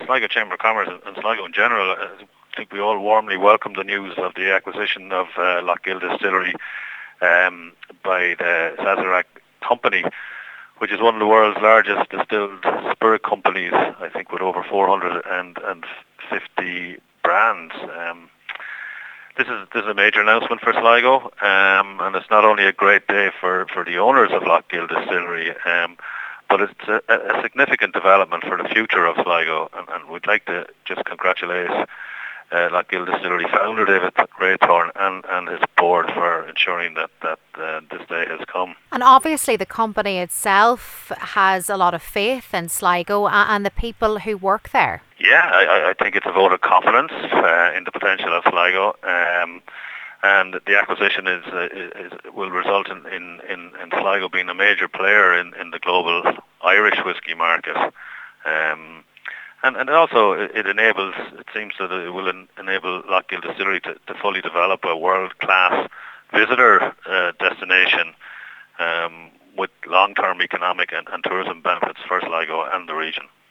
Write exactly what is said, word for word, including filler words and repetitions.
Sligo Chamber of Commerce and, and Sligo in general, I think we all warmly welcome the news of the acquisition of uh, Lochgill Distillery um, by the Sazerac company, which is one of the world's largest distilled spirit companies, I think with over four hundred fifty brands. Um, this is this is a major announcement for Sligo, um, and it's not only a great day for, for the owners of Lochgill Distillery, um, but it's a, a significant development for the future of Sligo, and, and we'd like to just congratulate Uh, Lochgill Distillery founder David Graythorne and, and his board for ensuring that, that uh, this day has come. And obviously the company itself has a lot of faith in Sligo and the people who work there. Yeah, I, I think it's a vote of confidence uh, in the potential of Sligo, um, and the acquisition is, uh, is will result in, in, in, in Sligo being a major player in, in the global Irish whisky market. Um, And, and also it enables, it seems that it will en- enable Lochgill Distillery to, to fully develop a world-class visitor uh, destination um, with long-term economic and, and tourism benefits for Sligo and the region.